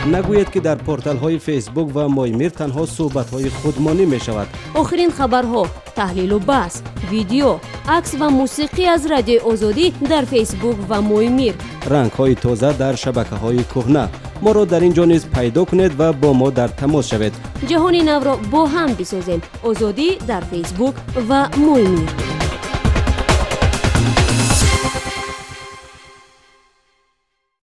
نگویید که در پورتال های فیسبوک و مایمیر تنها صحبت های خودمانی می شود. آخرین خبرها، تحلیل و بحث، ویدیو، عکس و موسیقی از رادیو آزادی در فیسبوک و مایمیر. رنگ های تازه در شبکه های کهنه. ما را در اینجا نیز پیدا کنید و با ما در تماس شوید. جهانی نو را با هم بسازیم. آزادی در فیسبوک و مایمیر.